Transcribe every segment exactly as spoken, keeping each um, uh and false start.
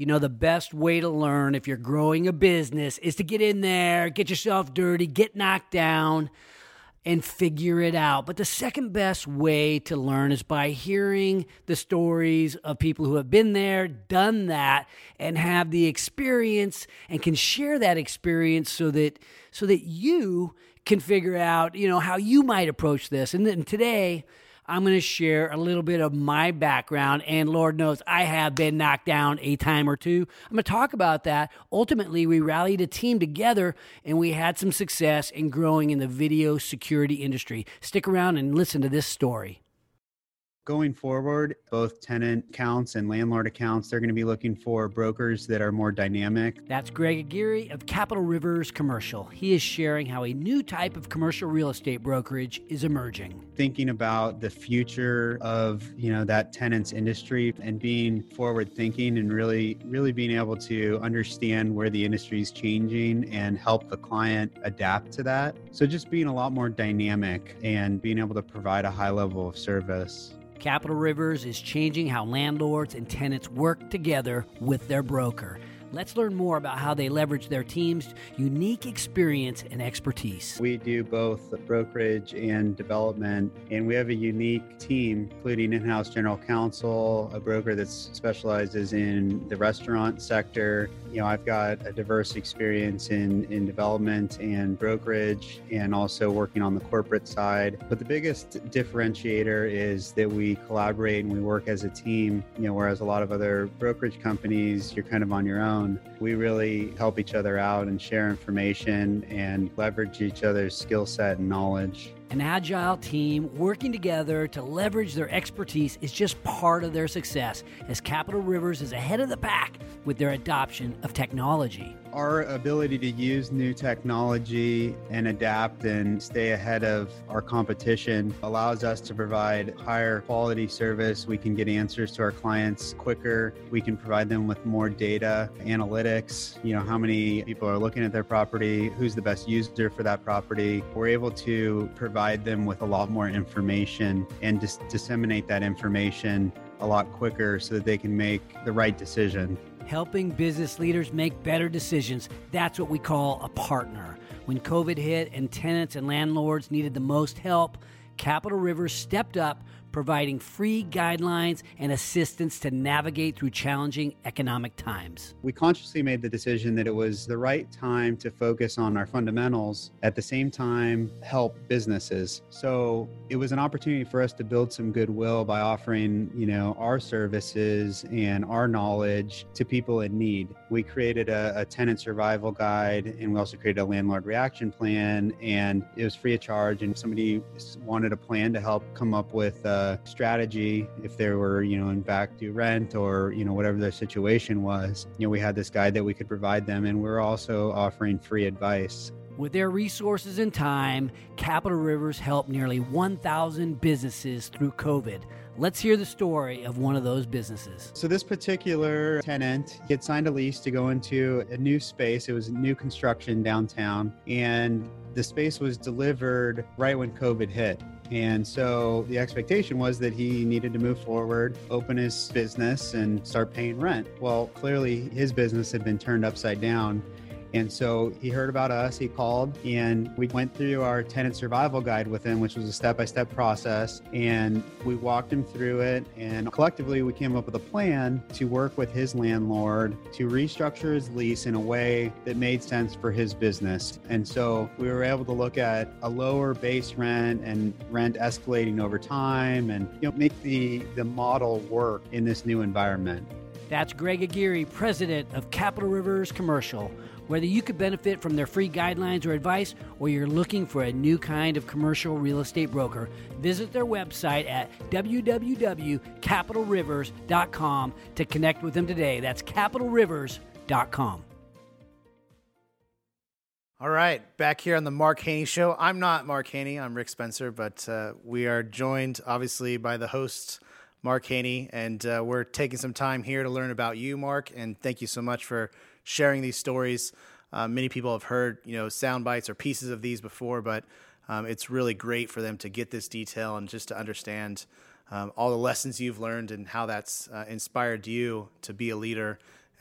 You know, the best way to learn if you're growing a business is to get in there, get yourself dirty, get knocked down, and figure it out. But the second best way to learn is by hearing the stories of people who have been there, done that, and have the experience and can share that experience so that so that you can figure out, you know, how you might approach this. And then today, I'm going to share a little bit of my background, and Lord knows I have been knocked down a time or two. I'm going to talk about that. Ultimately, we rallied a team together, and we had some success in growing in the video security industry. Stick around and listen to this story. Going forward, both tenant accounts and landlord accounts, they're going to be looking for brokers that are more dynamic. That's Greg Aguirre of Capital Rivers Commercial. He is sharing how a new type of commercial real estate brokerage is emerging. Thinking about the future of, you know, that tenant's industry and being forward thinking and really, really being able to understand where the industry is changing and help the client adapt to that. So just being a lot more dynamic and being able to provide a high level of service. Capital Rivers is changing how landlords and tenants work together with their broker. Let's learn more about how they leverage their team's unique experience and expertise. We do both brokerage and development, and we have a unique team, including in-house general counsel, a broker that specializes in the restaurant sector. You know, I've got a diverse experience in, in development and brokerage and also working on the corporate side. But the biggest differentiator is that we collaborate and we work as a team, you know, whereas a lot of other brokerage companies, you're kind of on your own. We really help each other out and share information and leverage each other's skill set and knowledge. An agile team working together to leverage their expertise is just part of their success, as Capital Rivers is ahead of the pack with their adoption of technology. Our ability to use new technology and adapt and stay ahead of our competition allows us to provide higher quality service. We can get answers to our clients quicker. We can provide them with more data, analytics, you know, how many people are looking at their property, who's the best user for that property. We're able to provide them with a lot more information and dis- disseminate that information a lot quicker so that they can make the right decision. Helping business leaders make better decisions, that's what we call a partner. When COVID hit and tenants and landlords needed the most help, Capital Rivers stepped up, providing free guidelines and assistance to navigate through challenging economic times. We consciously made the decision that it was the right time to focus on our fundamentals, at the same time help businesses. So it was an opportunity for us to build some goodwill by offering, you know, our services and our knowledge to people in need. We created a, a tenant survival guide, and we also created a landlord reaction plan, and it was free of charge. And somebody wanted a plan to help come up with uh, strategy if they were, you know, in back due rent or, you know, whatever their situation was. You know, we had this guide that we could provide them, and we're also offering free advice. With their resources and time, Capital Rivers helped nearly one thousand businesses through COVID. Let's hear the story of one of those businesses. So this particular tenant, he had signed a lease to go into a new space. It was new construction downtown, and the space was delivered right when COVID hit. And so the expectation was that he needed to move forward, open his business, and start paying rent. Well, clearly his business had been turned upside down. And so he heard about us, he called, and we went through our tenant survival guide with him, which was a step-by-step process. And we walked him through it. And collectively, we came up with a plan to work with his landlord to restructure his lease in a way that made sense for his business. And so we were able to look at a lower base rent and rent escalating over time and, you know, make the, the model work in this new environment. That's Greg Aguirre, president of Capital Rivers Commercial. Whether you could benefit from their free guidelines or advice, or you're looking for a new kind of commercial real estate broker, visit their website at w w w dot capital rivers dot com to connect with them today. That's capital rivers dot com. All right, back here on the Mark Haney Show. I'm not Mark Haney, I'm Rick Spencer, but uh, we are joined, obviously, by the host, Mark Haney, and uh, we're taking some time here to learn about you, Mark, and thank you so much for sharing these stories. Uh, many people have heard, you know, sound bites or pieces of these before, but um, it's really great for them to get this detail and just to understand um, all the lessons you've learned and how that's uh, inspired you to be a leader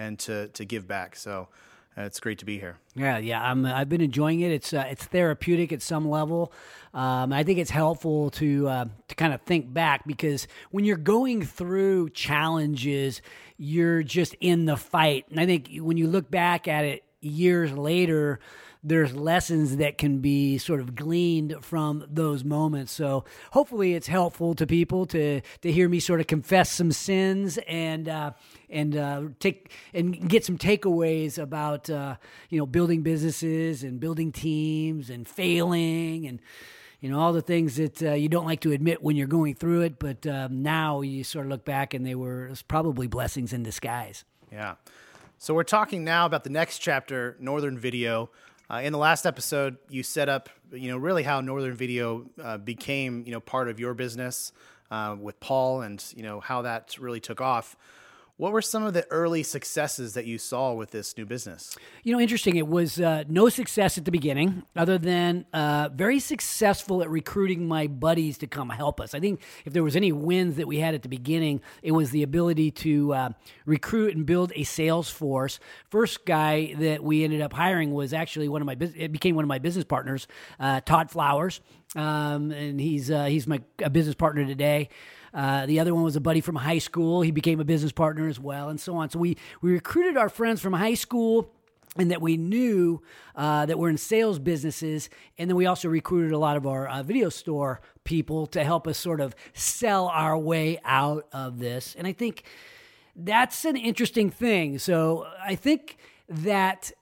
and to to give back. So uh, it's great to be here. Yeah, yeah, I'm, I've been enjoying it. It's uh, it's therapeutic at some level. Um, I think it's helpful to uh, to kind of think back, because when you're going through challenges, you're just in the fight. And I think when you look back at it years later, there's lessons that can be sort of gleaned from those moments. So hopefully it's helpful to people to to hear me sort of confess some sins and uh, and uh, take and get some takeaways about uh, you know building businesses and building teams and failing and you know all the things that uh, you don't like to admit when you're going through it. But um, now you sort of look back and they were it was probably blessings in disguise. Yeah. So we're talking now about the next chapter, Northern Video. Uh, in the last episode, you set up, you know, really how Northern Video uh, became, you know, part of your business uh, with Paul, and you know how that really took off. What were some of the early successes that you saw with this new business? You know, interesting. It was uh, no success at the beginning, other than uh, very successful at recruiting my buddies to come help us. I think if there was any wins that we had at the beginning, it was the ability to uh, recruit and build a sales force. First guy that we ended up hiring was actually one of my business. It became one of my business partners, uh, Todd Flowers, um, and he's uh, he's my a business partner today. Uh, the other one was a buddy from high school. He became a business partner as well, and so on. So we we recruited our friends from high school, and that we knew uh, that were in sales businesses, and then we also recruited a lot of our uh, video store people to help us sort of sell our way out of this. And I think that's an interesting thing. So I think that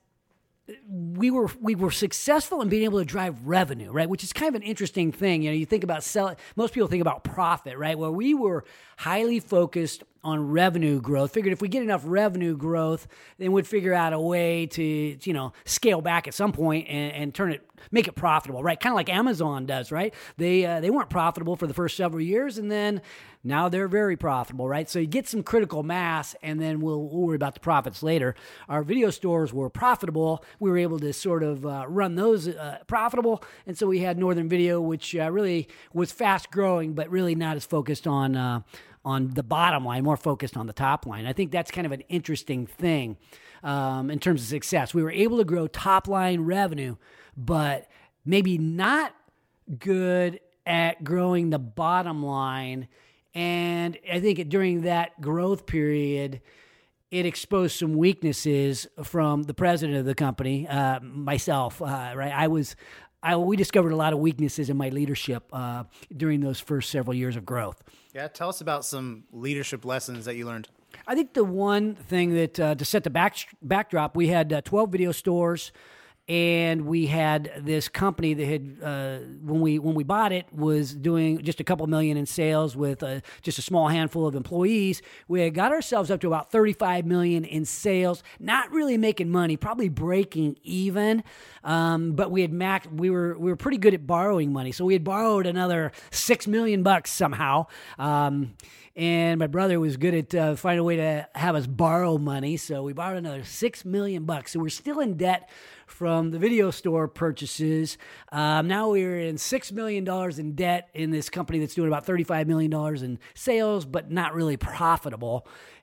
we were we were successful in being able to drive revenue, right? Which is kind of an interesting thing. You know, you think about sell. Most people think about profit, right? Well, we were highly focused on revenue growth. Figured if we get enough revenue growth, then we'd figure out a way to, you know, scale back at some point and, and turn it, make it profitable, right? Kind of like Amazon does, right? They uh, they weren't profitable for the first several years, and then now they're very profitable, right? So you get some critical mass, and then we'll, we'll worry about the profits later. Our video stores were profitable. We were able to sort of uh, run those uh, profitable, and so we had Northern Video, which uh, really was fast growing, but really not as focused on uh, on the bottom line, more focused on the top line. I think that's kind of an interesting thing um, in terms of success. We were able to grow top line revenue, but maybe not good at growing the bottom line. And I think during that growth period, it exposed some weaknesses from the president of the company, uh, myself, uh, right? I was, I, we discovered a lot of weaknesses in my leadership uh, during those first several years of growth. Yeah, tell us about some leadership lessons that you learned. I think the one thing that, uh, to set the back, backdrop, we had uh, twelve video stores, and we had this company that had, uh, when we when we bought it, was doing just a couple million in sales with uh, just a small handful of employees. We had got ourselves up to about thirty-five million in sales, not really making money, probably breaking even. Um, but we had max, we were we were pretty good at borrowing money, so we had borrowed another six million bucks somehow. Um, And my brother was good at uh, finding a way to have us borrow money. So we borrowed another six million bucks. So we're still in debt from the video store purchases. Um, now we're in six million dollars in debt in this company that's doing about thirty-five million dollars in sales, but not really profitable.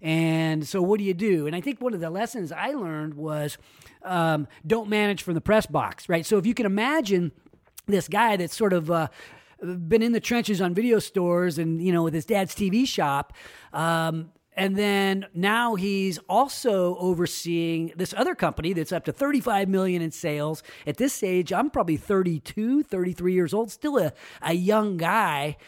And so what do you do? And I think one of the lessons I learned was um, don't manage from the press box, right? So if you can imagine this guy that's sort of uh, been in the trenches on video stores and, you know, with his dad's T V shop. Um, and then now he's also overseeing this other company that's up to thirty-five million in sales. At this stage, I'm probably thirty-two, thirty-three years old, still a, a young guy.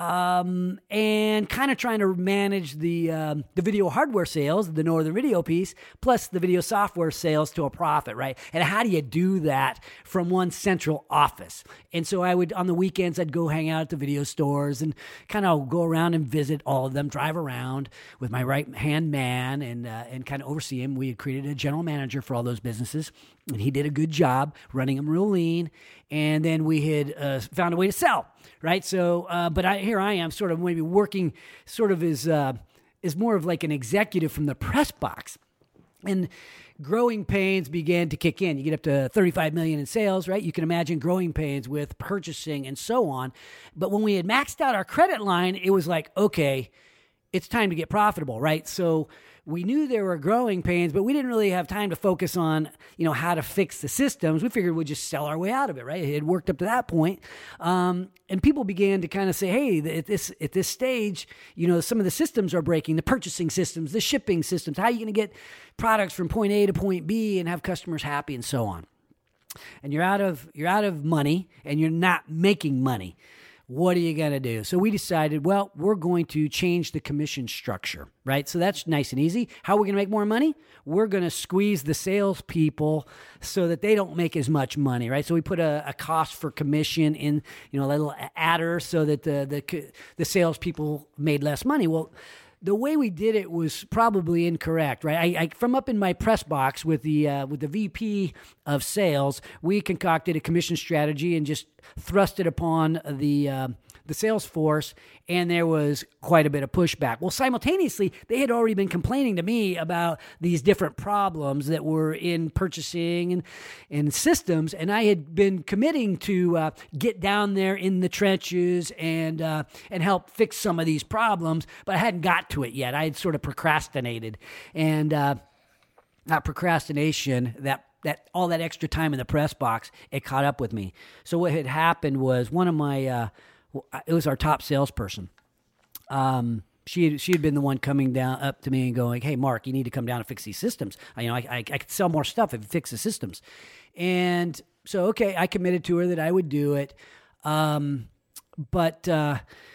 Um, and kind of trying to manage the um, the video hardware sales, the Northern Video piece, plus the video software sales to a profit, right? And how do you do that from one central office? And so I would, on the weekends, I'd go hang out at the video stores and kind of go around and visit all of them, drive around with my right-hand man and uh, and kind of oversee him. We had created a general manager for all those businesses, and he did a good job running them real lean. And then we had uh, found a way to sell, right? So, uh, but I, here I am sort of maybe working sort of as, uh, as more of like an executive from the press box. And growing pains began to kick in. You get up to thirty-five million in sales, right? You can imagine growing pains with purchasing and so on. But when we had maxed out our credit line, it was like, okay, it's time to get profitable, right? So we knew there were growing pains, but we didn't really have time to focus on, you know, how to fix the systems. We figured we'd just sell our way out of it, right? It had worked up to that point. Um, and people began to kind of say, hey, at this at this stage, you know, some of the systems are breaking, the purchasing systems, the shipping systems. How are you going to get products from point A to point B and have customers happy and so on? And you're out of you're out of money and you're not making money. What are you going to do? So we decided, well, we're going to change the commission structure, right? So that's nice and easy. How are we going to make more money? We're going to squeeze the salespeople so that they don't make as much money, right? So we put a, a cost for commission in, you know, a little adder so that the the the salespeople made less money. Well, the way we did it was probably incorrect, right? I, I from up in my press box with the uh, with the V P of sales, we concocted a commission strategy and just thrust it upon the uh, the sales force, and there was quite a bit of pushback. Well, simultaneously, they had already been complaining to me about these different problems that were in purchasing and, and systems, and I had been committing to uh, get down there in the trenches and uh, and help fix some of these problems, but I hadn't got to it yet. I had sort of procrastinated, and uh, not procrastination, that that all that extra time in the press box, it caught up with me. So what had happened was one of my uh, it was our top salesperson. Um, she had, she had been the one coming down up to me and going, "Hey, Mark, you need to come down and fix these systems. I, you know, I, I, I could sell more stuff if you fix the systems." And so, okay, I committed to her that I would do it. Um, but uh,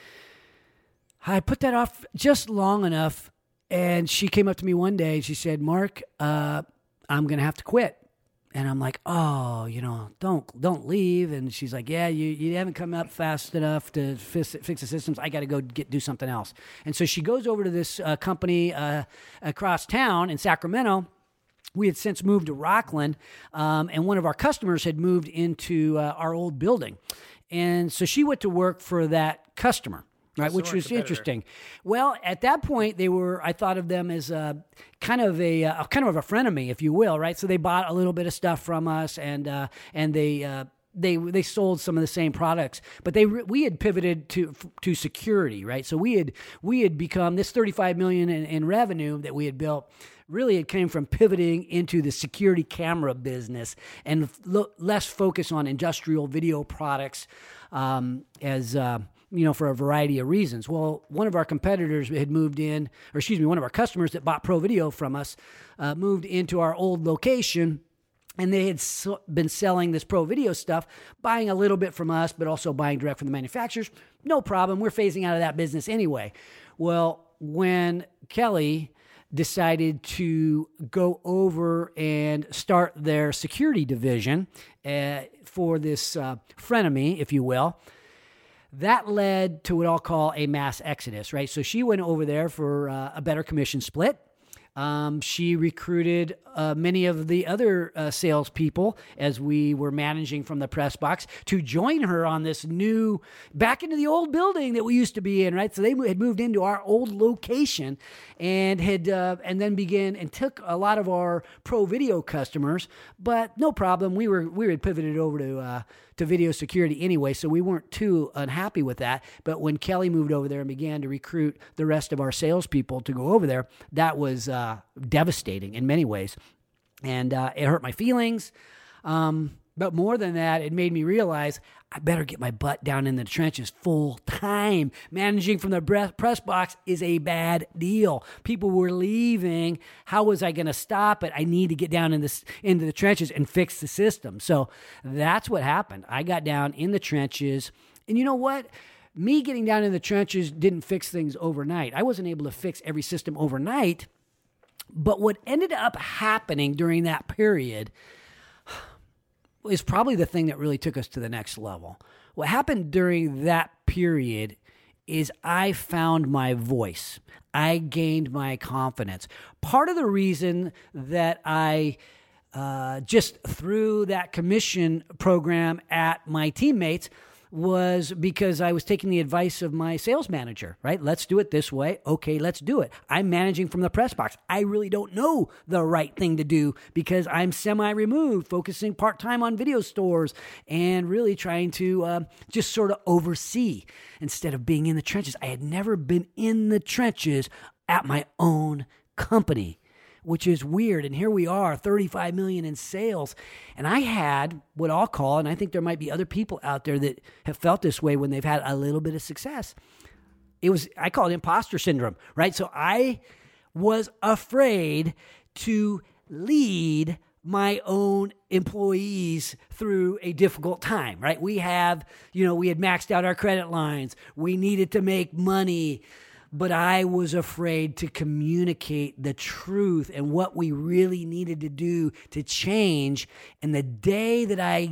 I put that off just long enough, and she came up to me one day and she said, "Mark, uh, I'm going to have to quit." And I'm like, oh, you know, don't don't leave. And she's like, yeah, you, you haven't come up fast enough to fix, fix the systems. I got to go get do something else. And so she goes over to this uh, company uh, across town in Sacramento. We had since moved to Rockland, um, and one of our customers had moved into uh, our old building. And so she went to work for that customer. Right, So which we're a was competitor. interesting. Well, at that point, they were. I thought of them as a kind of a, a kind of a frenemy, if you will. Right, so they bought a little bit of stuff from us, and uh, and they uh, they they sold some of the same products. But they we had pivoted to to security. Right, so we had we had become this thirty-five million in, in revenue that we had built. Really, it came from pivoting into the security camera business and lo- less focus on industrial video products um, as. Uh, you know, for a variety of reasons. Well, one of our competitors had moved in, or excuse me, one of our customers that bought Pro Video from us uh, moved into our old location, and they had so, been selling this Pro Video stuff, buying a little bit from us, but also buying direct from the manufacturers. No problem. We're phasing out of that business anyway. Well, when Kelly decided to go over and start their security division uh, for this uh, frenemy, if you will, that led to what I'll call a mass exodus, right? So she went over there for uh, a better commission split. Um, she recruited uh, many of the other uh, salespeople as we were managing from the press box to join her on this new, back into the old building that we used to be in, right? So they had moved into our old location and had, uh, and then began and took a lot of our Pro Video customers, but no problem. We were, we had pivoted over to, uh, to video security anyway, so we weren't too unhappy with that. But when Kelly moved over there and began to recruit the rest of our salespeople to go over there, that was uh, devastating in many ways. And uh, it hurt my feelings. Um, but more than that, it made me realize I better get my butt down in the trenches full time. Managing from the press box is a bad deal. People were leaving. How was I going to stop it? I need to get down in this, into the trenches and fix the system. So that's what happened. I got down in the trenches. And you know what? Me getting down in the trenches didn't fix things overnight. I wasn't able to fix every system overnight. But what ended up happening during that period is probably the thing that really took us to the next level. What happened during that period is I found my voice. I gained my confidence. Part of the reason that I uh, just threw that commission program at my teammates was because I was taking the advice of my sales manager, right? Let's do it this way. Okay, let's do it. I'm managing from the press box. I really don't know the right thing to do because I'm semi-removed, focusing part-time on video stores and really trying to uh, just sort of oversee instead of being in the trenches. I had never been in the trenches at my own company, which is weird. And here we are, thirty-five million in sales. And I had what I'll call, and I think there might be other people out there that have felt this way when they've had a little bit of success. It was, I call it imposter syndrome, right? So I was afraid to lead my own employees through a difficult time, right? We have, you know, we had maxed out our credit lines. We needed to make money. But I was afraid to communicate the truth and what we really needed to do to change. And the day that I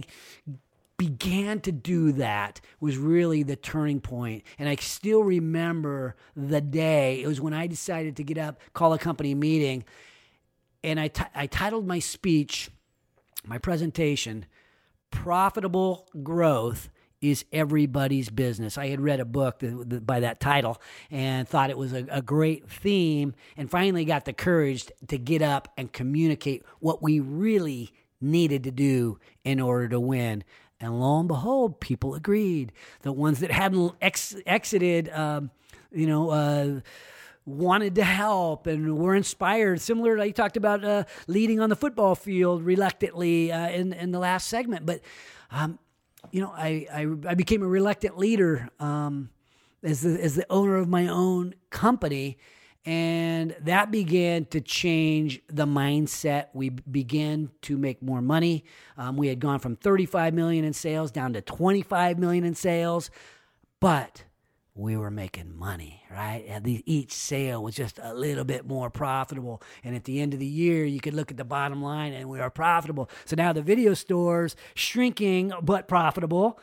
began to do that was really the turning point. And I still remember the day. It was when I decided to get up, call a company meeting, and I, t- I titled my speech, my presentation, Profitable Growth is Everybody's Business. I had read a book that, that, by that title and thought it was a, a great theme, and finally got the courage to get up and communicate what we really needed to do in order to win. And lo and behold, people agreed. The ones that hadn't ex- exited, um, you know, uh, wanted to help and were inspired. Similar to you talked about uh, leading on the football field reluctantly uh, in, in the last segment. But, um, you know, I, I, I became a reluctant leader um, as the, as the owner of my own company. And that began to change the mindset. We began to make more money. Um, we had gone from thirty-five million in sales down to twenty-five million in sales, but we were making money, right? And the, each sale was just a little bit more profitable. And at the end of the year, you could look at the bottom line and we are profitable. So now the video stores shrinking but profitable.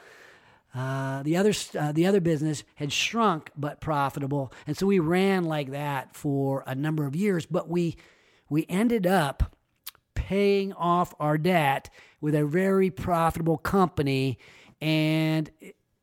Uh, the other uh, the other business had shrunk but profitable, and so we ran like that for a number of years. But we we ended up paying off our debt with a very profitable company, and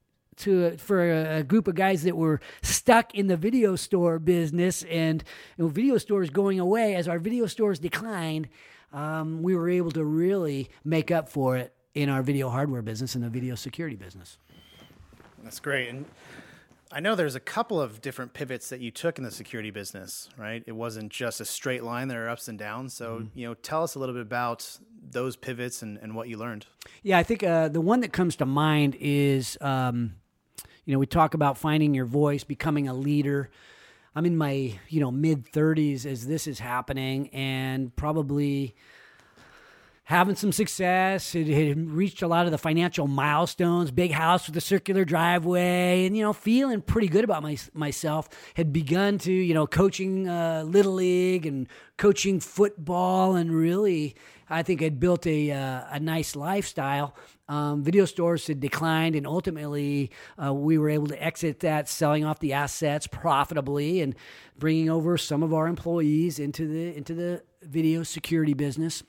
to for a, a group of guys that were stuck in the video store business, and you know, video stores going away as our video stores declined, um, we were able to really make up for it in our video hardware business and the video security business. That's great. And I know there's a couple of different pivots that you took in the security business, right? It wasn't just a straight line. There are ups and downs. So, mm-hmm. you know, tell us a little bit about those pivots and, and what you learned. Yeah, I think uh, the one that comes to mind is, um, you know, we talk about finding your voice, becoming a leader. I'm in my, you know, mid thirties as this is happening, and probably having some success. It had reached a lot of the financial milestones, big house with a circular driveway, and, you know, feeling pretty good about my, myself. Had begun to, you know, coaching uh, Little League and coaching football, and really, I think had built a, uh, a nice lifestyle. Um, video stores had declined, and ultimately uh, we were able to exit that, selling off the assets profitably and bringing over some of our employees into the into the video security business.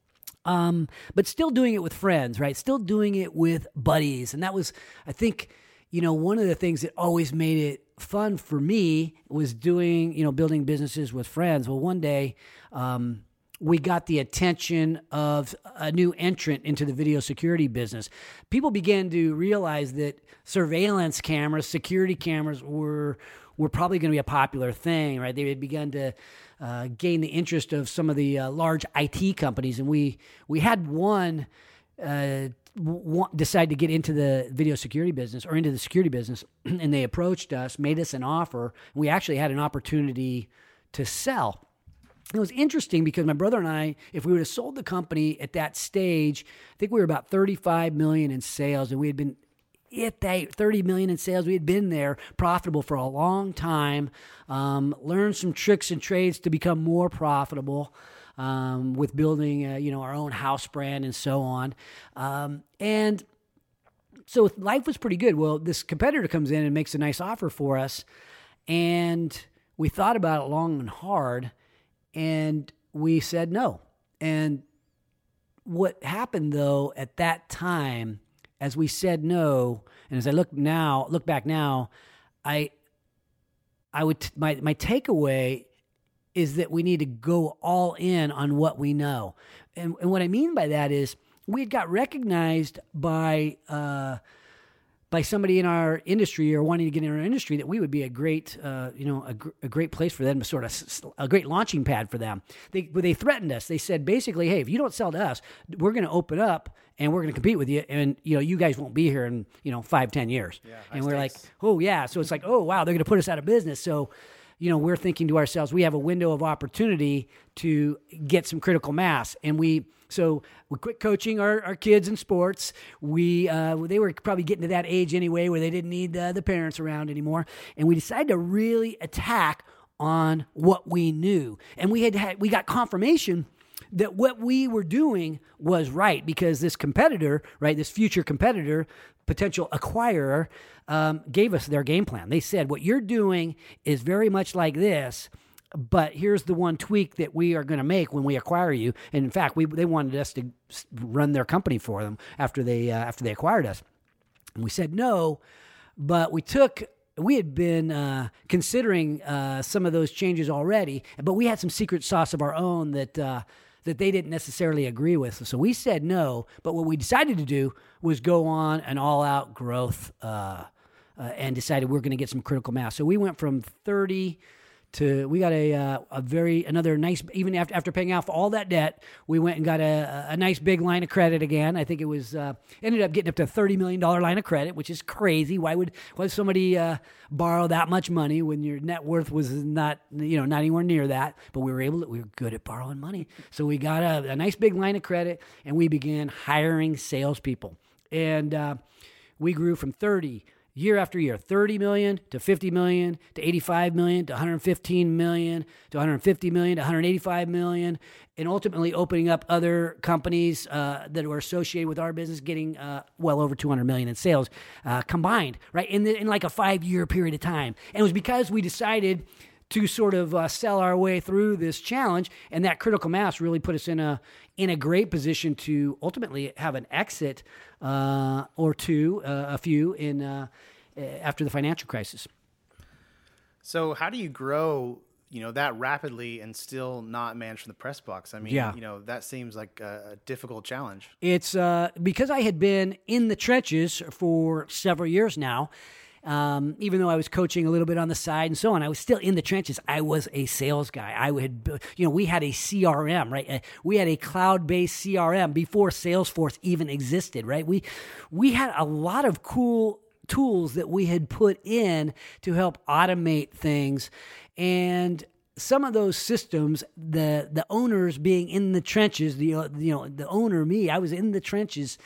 Um, but still doing it with friends, right? Still doing it with buddies. And that was, I think, you know, one of the things that always made it fun for me was doing, you know, building businesses with friends. Well, one day, um, we got the attention of a new entrant into the video security business. People began to realize that surveillance cameras, security cameras were were probably going to be a popular thing, right? They had begun to uh, gain the interest of some of the uh, large I T companies, and we we had one uh, w- decide to get into the video security business or into the security business, and they approached us, made us an offer, and we actually had an opportunity to sell. It was interesting because my brother and I, if we would have sold the company at that stage, I think we were about thirty-five million in sales, and we had been at that thirty million in sales. We had been there profitable for a long time, um, learned some tricks and trades to become more profitable um, with building, uh, you know, our own house brand and so on. Um, and so life was pretty good. Well, this competitor comes in and makes a nice offer for us, and we thought about it long and hard. And we said no. And what happened, though, at that time, as we said no, and as I look now, look back now, I, I would my my takeaway is that we need to go all in on what we know, and and what I mean by that is we had got recognized by uh, by somebody in our industry or wanting to get in our industry that we would be a great, uh, you know, a, gr- a great place for them to sort of a great launching pad for them. They they threatened us. They said basically, hey, if you don't sell to us, we're going to open up and we're going to compete with you, and you know, you guys won't be here in you know five, ten years. Yeah, and we're stakes. like, oh yeah. So it's like, oh wow, they're going to put us out of business. So, you know, we're thinking to ourselves, we have a window of opportunity to get some critical mass, and we. So we quit coaching our, our kids in sports. We uh, they were probably getting to that age anyway where they didn't need uh, the parents around anymore. And we decided to really attack on what we knew. And we had, had we got confirmation that what we were doing was right because this competitor, right, this future competitor, potential acquirer, um, gave us their game plan. They said, what you're doing is very much like this, but here's the one tweak that we are going to make when we acquire you. And in fact, we they wanted us to run their company for them after they uh, after they acquired us. And we said no, but we took we had been uh, considering uh, some of those changes already, but we had some secret sauce of our own that uh, that they didn't necessarily agree with. So we said no, but what we decided to do was go on an all-out growth uh, uh, and decided we're going to get some critical mass. So we went from thirty to we got a uh, a very another nice even after after paying off all that debt, we went and got a, a nice big line of credit again. I think it was uh, ended up getting up to a thirty million dollars line of credit, which is crazy. Why would why would somebody uh, borrow that much money when your net worth was not you know not anywhere near that? But we were able to, we were good at borrowing money, so we got a, a nice big line of credit, and we began hiring salespeople, and uh, we grew from thirty. Year after year, thirty million to fifty million to eighty-five million to one hundred fifteen million to one hundred fifty million to one hundred eighty-five million, and ultimately opening up other companies uh, that were associated with our business, getting uh, well over two hundred million in sales uh, combined, right, in, the, in like a five-year period of time. And it was because we decided to sort of uh, sell our way through this challenge, and that critical mass really put us in a in a great position to ultimately have an exit uh, or two, uh, a few in uh, after the financial crisis. So, how do you grow, you know, that rapidly and still not manage from the press box? I mean, Yeah. you know, that seems like a, a difficult challenge. It's uh, because I had been in the trenches for several years now. Um, even though I was coaching a little bit on the side and so on, I was still in the trenches. I was a sales guy. I had, you know, we had a C R M, right? We had a cloud-based C R M before Salesforce even existed, right? We, we had a lot of cool tools that we had put in to help automate things. And some of those systems, the, the owners being in the trenches, the, uh, you know, the owner, me, I was in the trenches.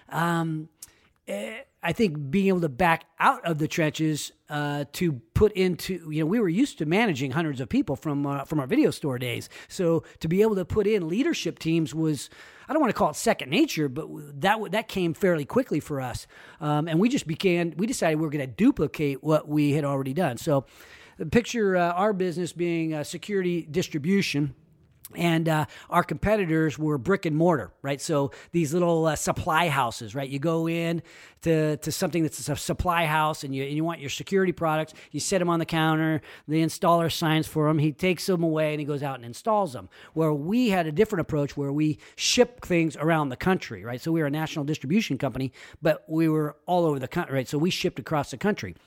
Um, eh, I think being able to back out of the trenches uh, to put into, you know, we were used to managing hundreds of people from uh, from our video store days. So to be able to put in leadership teams was, I don't want to call it second nature, but that that came fairly quickly for us. Um, and we just began, we decided we were going to duplicate what we had already done. So picture uh, our business being uh, security distribution. And uh, our competitors were brick and mortar, right? So these little uh, supply houses, right? You go in to, to something that's a supply house and you, and you want your security products. You set them on the counter. The installer signs for them. He takes them away and he goes out and installs them. Where we had a different approach where we ship things around the country, right? So we were a national distribution company, but we were all over the country, right? So we shipped across the country.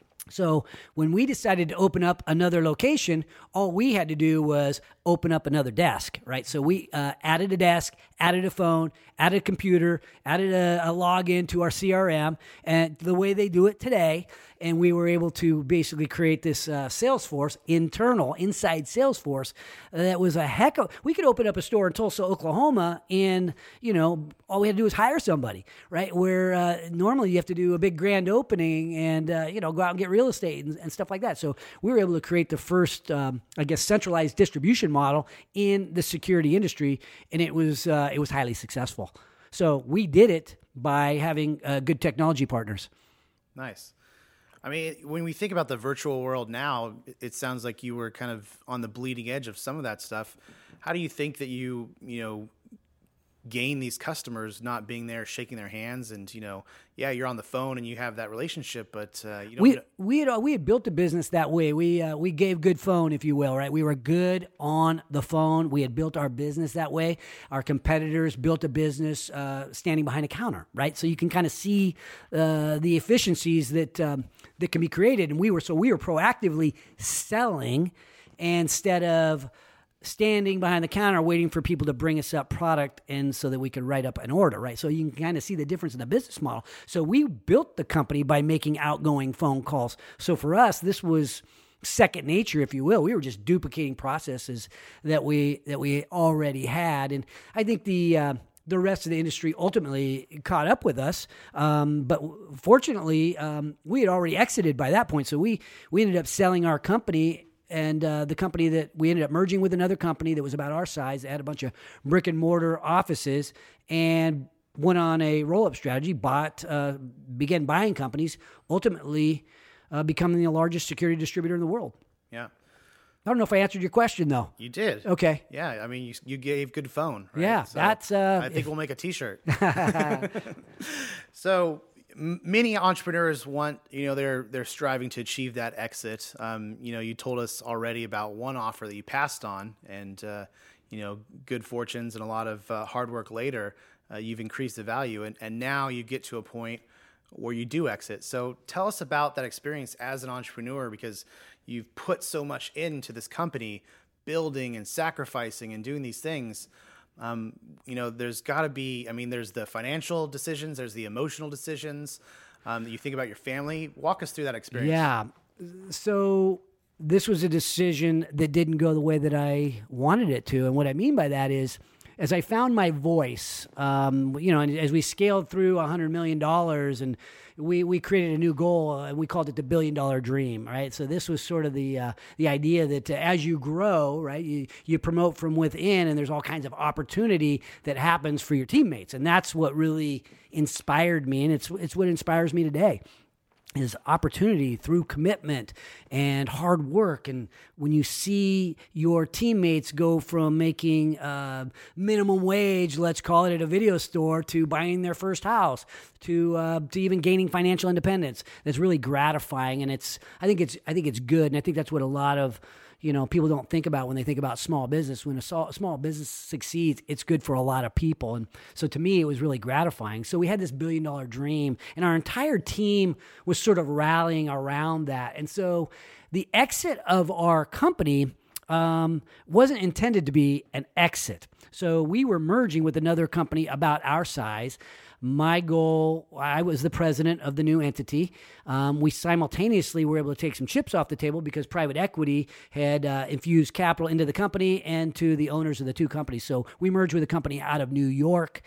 So when we decided to open up another location, all we had to do was open up another desk, right? So we uh, added a desk, added a phone, added a computer, added a, a login to our C R M, and the way they do it today. And we were able to basically create this uh, Salesforce, internal, inside Salesforce, that was a heck of, we could open up a store in Tulsa, Oklahoma, and, you know, all we had to do was hire somebody, right? Where uh, normally you have to do a big grand opening and, uh, you know, go out and get real estate and, and stuff like that. So we were able to create the first, um, I guess, centralized distribution model in the security industry, and it was uh, it was highly successful. So we did it by having uh, good technology partners. Nice. I mean, when we think about the virtual world now, it sounds like you were kind of on the bleeding edge of some of that stuff. How do you think that you, you know, gain these customers not being there, shaking their hands, and you know, yeah, you're on the phone and you have that relationship, but uh, you don't. We we had we had built a business that way. We uh, we gave good phone, if you will, right? We were good on the phone. We had built our business that way. Our competitors built a business uh, standing behind a counter, right? So you can kind of see uh, the efficiencies that um, that can be created, and we were so we were proactively selling instead of standing behind the counter waiting for people to bring us up product and so that we could write up an order, right? So you can kind of see the difference in the business model. So we built the company by making outgoing phone calls. So for us, this was second nature, if you will. We were just duplicating processes that we that we already had. And I think the uh, the rest of the industry ultimately caught up with us. Um, but fortunately, um, we had already exited by that point. So we we ended up selling our company. And uh, the company that we ended up merging with another company that was about our size, that had a bunch of brick and mortar offices, and went on a roll-up strategy, bought, uh, began buying companies, ultimately uh, becoming the largest security distributor in the world. Yeah. I don't know if I answered your question, though. You did. Okay. Yeah, I mean, you you gave good phone. Right? Yeah, so that's... Uh, I think if, we'll make a T-shirt. So... Many entrepreneurs want, you know, they're they're striving to achieve that exit. Um, you know, you told us already about one offer that you passed on, and uh, you know, good fortunes and a lot of uh, hard work later, uh, you've increased the value, and and now you get to a point where you do exit. So tell us about that experience as an entrepreneur, because you've put so much into this company, building and sacrificing and doing these things. Um, you know, there's got to be, I mean, there's the financial decisions, there's the emotional decisions um, that you think about your family. Walk us through that experience. Yeah. So this was a decision that didn't go the way that I wanted it to. And what I mean by that is, as I found my voice, um, you know, and as we scaled through one hundred million dollars and we, we created a new goal, and we called it the billion dollar dream, right? So this was sort of the uh, the idea that uh, as you grow, right, you, you promote from within, and there's all kinds of opportunity that happens for your teammates. And that's what really inspired me, and it's it's what inspires me today. Is opportunity through commitment and hard work. And when you see your teammates go from making uh, minimum wage, let's call it, at a video store, to buying their first house, to uh, to even gaining financial independence, that's really gratifying. And it's I think it's I think it's good. And I think that's what a lot of you know, people don't think about when they think about small business. When a small business succeeds, it's good for a lot of people. And so to me, it was really gratifying. So we had this billion dollar dream, and our entire team was sort of rallying around that. And so the exit of our company um, wasn't intended to be an exit. So we were merging with another company about our size. My goal, I was the president of the new entity. Um, we simultaneously were able to take some chips off the table because private equity had uh, infused capital into the company and to the owners of the two companies. So we merged with a company out of New York,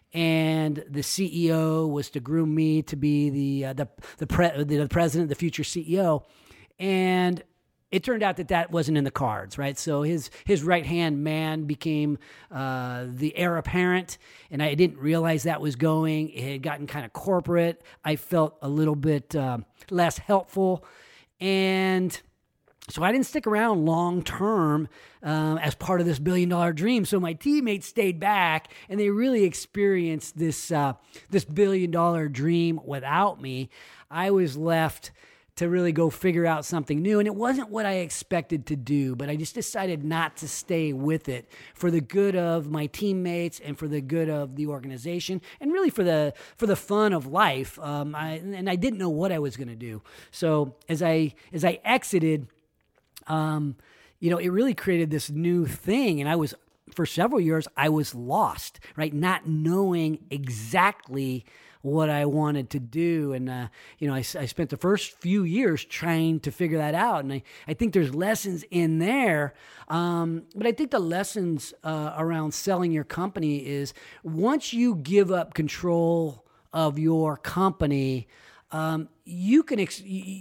and the C E O was to groom me to be the uh, the the, pre- the president, the future C E O, and it turned out that that wasn't in the cards, right? So his his right-hand man became uh, the heir apparent, and I didn't realize that was going. It had gotten kind of corporate. I felt a little bit uh, less helpful, and so I didn't stick around long-term um, as part of this billion-dollar dream. So my teammates stayed back, and they really experienced this uh, this billion-dollar dream without me. I was left to really go figure out something new. And it wasn't what I expected to do, but I just decided not to stay with it for the good of my teammates and for the good of the organization and really for the for the fun of life. Um, I, and I didn't know what I was going to do. So as I as I exited, um, you know, it really created this new thing. And I was, for several years, I was lost, right? Not knowing exactly what I wanted to do. And, uh, you know, I, I spent the first few years trying to figure that out. And I, I think there's lessons in there. Um, but I think the lessons uh, around selling your company is once you give up control of your company, um, you can, ex-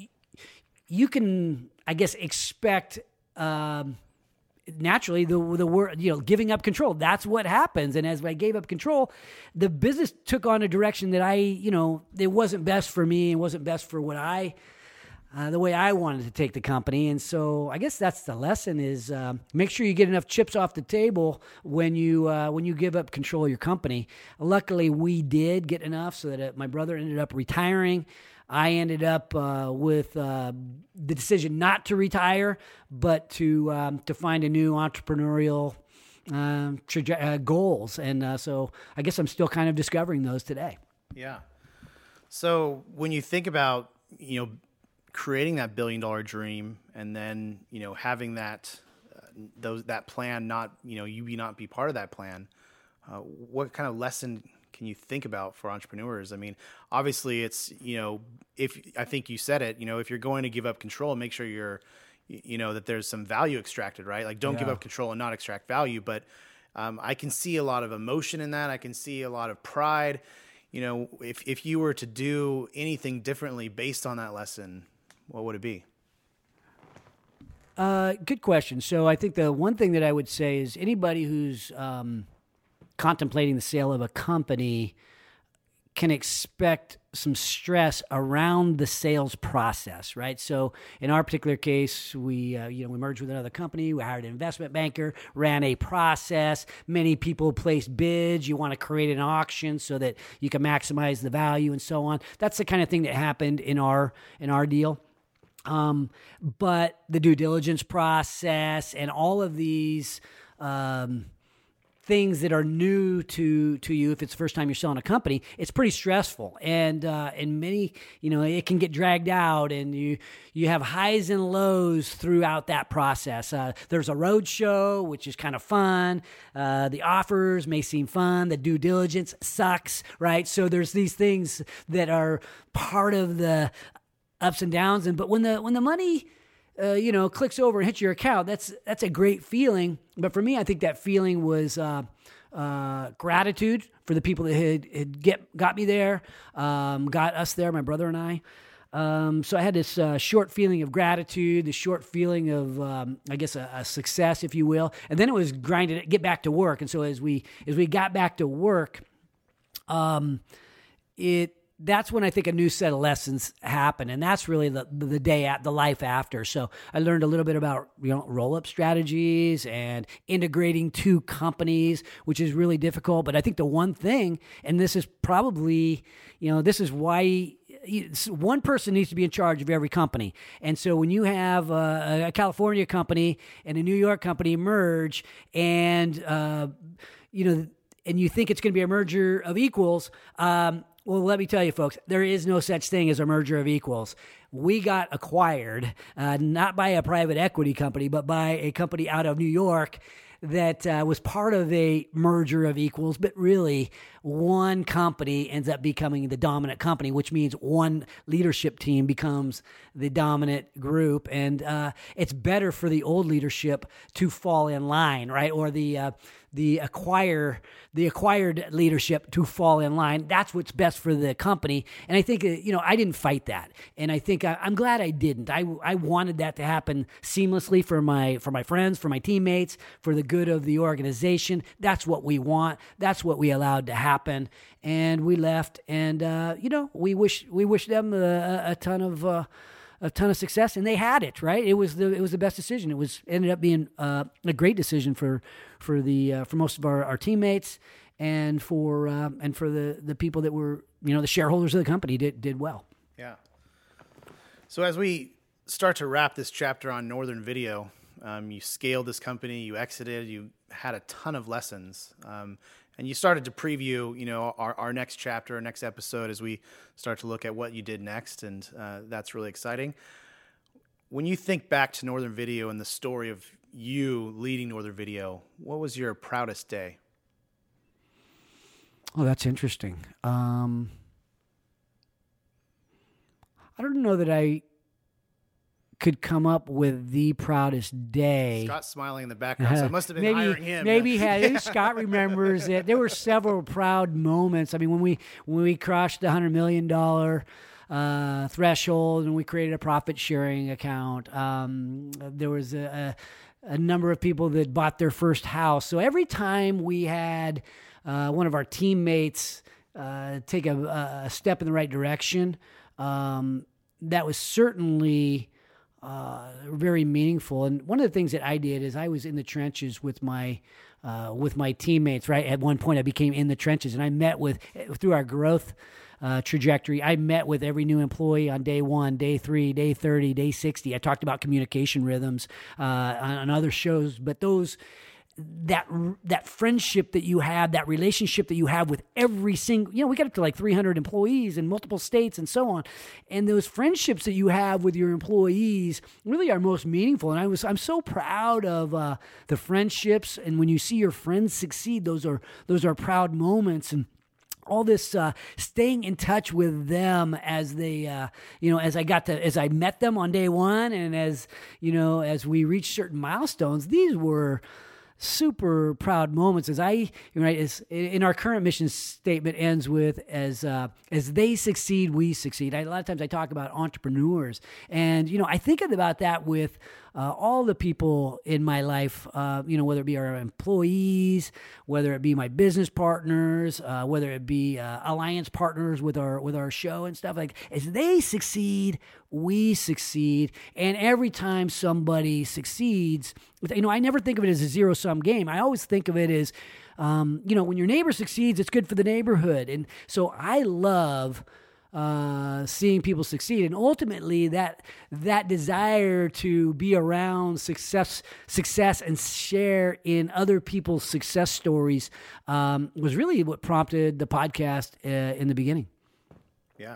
you can, I guess, expect, um, naturally, the the word, you know, giving up control. That's what happens. And as I gave up control, the business took on a direction that I, you know, it wasn't best for me and wasn't best for what I uh, the way I wanted to take the company. And so I guess that's the lesson is um, make sure you get enough chips off the table when you uh, when you give up control of your company. Luckily, we did get enough so that uh, my brother ended up retiring. I ended up uh, with uh, the decision not to retire, but to um, to find a new entrepreneurial um, traje- uh, goals. And uh, so I guess I'm still kind of discovering those today. Yeah. So when you think about, you know, creating that billion dollar dream and then, you know, having that, uh, those, that plan, not, you know, you be not be part of that plan, uh, what kind of lesson can you think about for entrepreneurs? I mean, obviously it's, you know, if I think you said it, you know, if you're going to give up control, make sure you're, you know, that there's some value extracted, right? Like don't yeah. give up control and not extract value. But um, I can see a lot of emotion in that. I can see a lot of pride. You know, if, if you were to do anything differently based on that lesson, what would it be? Uh, good question. So I think the one thing that I would say is anybody who's um, contemplating the sale of a company can expect some stress around the sales process, right? So in our particular case, we uh, you know we merged with another company. We hired an investment banker, ran a process. Many people placed bids. You want to create an auction so that you can maximize the value and so on. That's the kind of thing that happened in our in our deal. Um, but the due diligence process and all of these um, things that are new to to you, if it's the first time you're selling a company, it's pretty stressful. And uh, and many, you know, it can get dragged out, and you you have highs and lows throughout that process. Uh, there's a road show, which is kind of fun. Uh, the offers may seem fun. The due diligence sucks, right? So there's these things that are part of the ups and downs. And but when the when the money Uh, you know, clicks over and hits your account, that's that's a great feeling. But for me, I think that feeling was uh, uh, gratitude for the people that had, had get got me there, um, got us there, my brother and I. Um, so I had this uh, short feeling of gratitude, this short feeling of, um, I guess, a, a success, if you will. And then it was grinded, get back to work. And so as we as we got back to work, um, it. That's when I think a new set of lessons happen. And that's really the the day at the life after. So I learned a little bit about, you know, roll-up strategies and integrating two companies, which is really difficult. But I think the one thing, and this is probably, you know, this is why one person needs to be in charge of every company. And so when you have a, a California company and a New York company merge and, uh, you know, and you think it's going to be a merger of equals, um, well, let me tell you, folks, there is no such thing as a merger of equals. We got acquired, uh, not by a private equity company, but by a company out of New York that uh, was part of a merger of equals, but really one company ends up becoming the dominant company, which means one leadership team becomes the dominant group. And uh, it's better for the old leadership to fall in line, right? Or the uh, the acquire the acquired leadership to fall in line. That's what's best for the company. And I think, uh, you know, I didn't fight that. And I think I, I'm glad I didn't. I, I wanted that to happen seamlessly for my for my friends, for my teammates, for the good of the organization. That's what we want. That's what we allowed to happen. And we left. And, uh, you know, we wish we wish them a, a ton of uh, a ton of success, and they had it, right? It was the it was the best decision. It was ended up being uh, a great decision for for the uh, for most of our, our teammates and for uh, and for the, the people that were, you know, the shareholders of the company did did well. Yeah. So as we start to wrap this chapter on Northern Video, um, you scaled this company, you exited, you had a ton of lessons. Um, And you started to preview, you know, our, our next chapter, our next episode, as we start to look at what you did next, and uh, that's really exciting. When you think back to Northern Video and the story of you leading Northern Video, what was your proudest day? Oh, that's interesting. Um, I don't know that I could come up with the proudest day. Scott's smiling in the background, so it must have been maybe, hiring him. Maybe he had. Scott remembers it. There were several proud moments. I mean, when we when we crossed the hundred million dollar uh, threshold and we created a profit sharing account, um, there was a, a, a number of people that bought their first house. So every time we had uh, one of our teammates uh, take a, a step in the right direction, um, that was certainly uh, very meaningful. And one of the things that I did is I was in the trenches with my uh, with my teammates. Right at one point, I became in the trenches, and I met with through our growth uh, trajectory. I met with every new employee on day one, day three, day thirty, day sixty. I talked about communication rhythms uh, on, on other shows, but those. that that friendship that you have, that relationship that you have with every single, you know, we got up to like three hundred employees in multiple states and so on. And those friendships that you have with your employees really are most meaningful. And I was, I'm so proud of uh, the friendships. And when you see your friends succeed, those are, those are proud moments. And all this uh, staying in touch with them as they, uh, you know, as I got to, as I met them on day one, and as, you know, as we reached certain milestones, these were super proud moments. As I, right, as in our current mission statement ends with, as uh, as they succeed, we succeed. I, a lot of times I talk about entrepreneurs, and you know, I think about that with uh, all the people in my life. Uh, you know, whether it be our employees, whether it be my business partners, uh, whether it be uh, alliance partners with our with our show and stuff. Like, as they succeed, we succeed. And every time somebody succeeds, you know, I never think of it as a zero-sum game. I always think of it as, um, you know, when your neighbor succeeds, it's good for the neighborhood. And so I love uh, seeing people succeed. And ultimately, that that desire to be around success, success and share in other people's success stories um, was really what prompted the podcast uh, in the beginning. Yeah.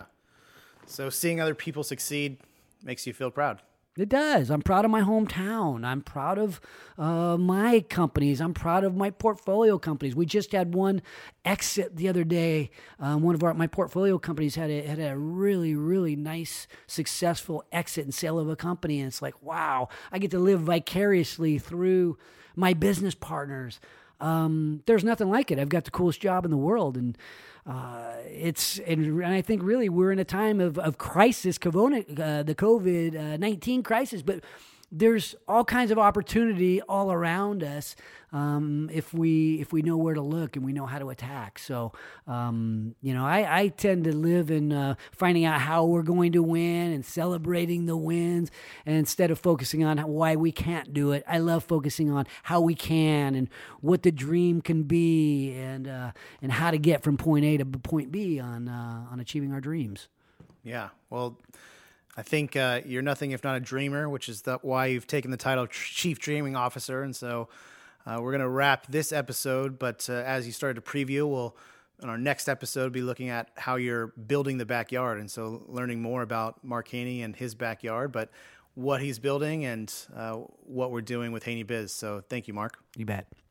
So seeing other people succeed makes you feel proud. It does. I'm proud of my hometown. I'm proud of uh, my companies. I'm proud of my portfolio companies. We just had one exit the other day. Um, one of our my portfolio companies had a had a really really nice successful exit and sale of a company, and it's like, wow, I get to live vicariously through my business partners. Um, there's nothing like it. I've got the coolest job in the world, and uh, it's and, and I think really we're in a time of of crisis, corona, uh, the COVID nineteen crisis, but there's all kinds of opportunity all around us um, if we if we know where to look and we know how to attack. So um, you know, I, I tend to live in uh, finding out how we're going to win and celebrating the wins, and instead of focusing on how, why we can't do it, I love focusing on how we can and what the dream can be, and uh, and how to get from point A to point B on uh, on achieving our dreams. Yeah, well, I think uh, you're nothing if not a dreamer, which is the, why you've taken the title of Chief Dreaming Officer. And so uh, we're going to wrap this episode. But uh, as you started to preview, we'll, in our next episode, be looking at how you're building the backyard. And so learning more about Mark Haney and his backyard, but what he's building and uh, what we're doing with Haney Biz. So thank you, Mark. You bet.